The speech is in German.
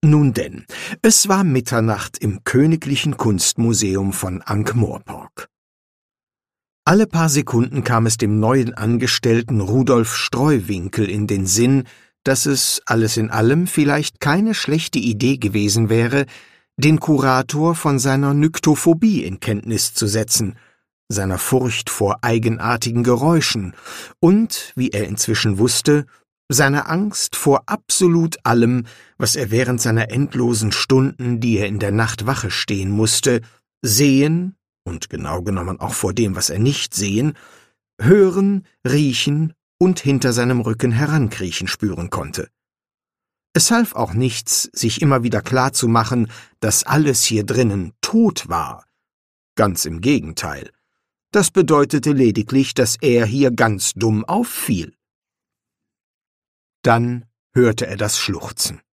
Nun denn, es war Mitternacht im Königlichen Kunstmuseum von Ankh-Morpork. Alle paar Sekunden kam es dem neuen Angestellten Rudolf Streuwinkel in den Sinn, dass es, alles in allem, vielleicht keine schlechte Idee gewesen wäre, den Kurator von seiner Nyktophobie in Kenntnis zu setzen, seiner Furcht vor eigenartigen Geräuschen und, wie er inzwischen wusste, seiner Angst vor absolut allem, was er während seiner endlosen Stunden, die er in der Nacht Wache stehen musste, sehen, und genau genommen auch vor dem, was er nicht sehen, hören, riechen und hinter seinem Rücken herankriechen spüren konnte. Es half auch nichts, sich immer wieder klarzumachen, dass alles hier drinnen tot war. Ganz im Gegenteil. Das bedeutete lediglich, dass er hier ganz dumm auffiel. Dann hörte er das Schluchzen.